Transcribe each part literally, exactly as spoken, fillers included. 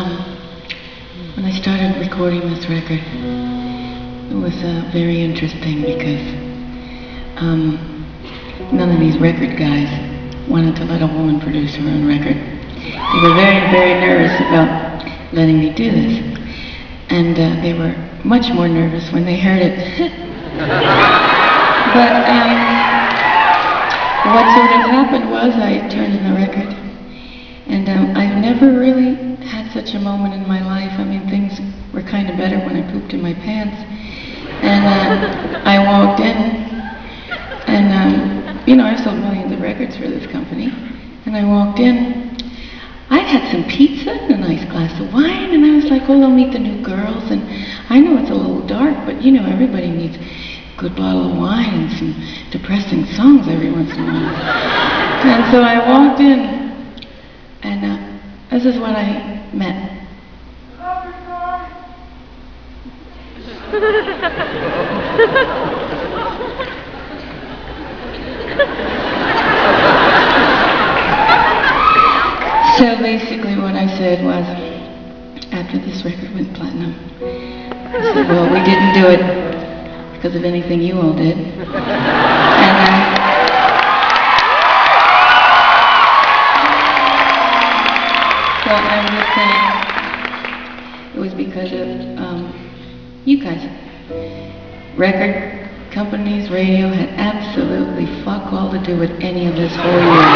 Um, when I started recording this record, it was uh, very interesting because um, none of these record guys wanted to let a woman produce her own record. They were very, very nervous about letting me do this. And uh, they were much more nervous when they heard it. But um, what sort of happened was I turned in the record. And um, I've never really had such a moment in my life. I mean, things were kind of better when I pooped in my pants. And uh, I walked in, and um, you know, I've sold millions of records for this company. And I walked in, I'd had some pizza and a nice glass of wine, and I was like, oh, I'll meet the new girls. And I know it's a little dark, but you know, everybody needs a good bottle of wine and some depressing songs every once in a while. And so I walked in, and uh, this is what I met. So basically what I said was, after this record went platinum, I said, well, we didn't do it because of anything you all did. And uh, so I'm just saying, it was because of um, you guys. Record companies, radio had absolutely fuck all to do with any of this whole year.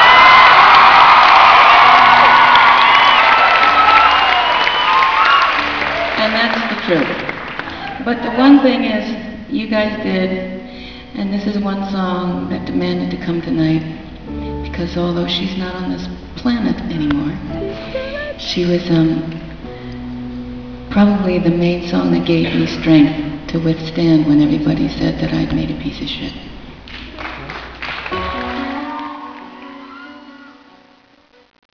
And that's the truth. But the one thing is, you guys did, and this is one song that demanded to come tonight, because although she's not on this planet anymore, she was um, probably the main song that gave me strength to withstand when everybody said that I'd made a piece of shit.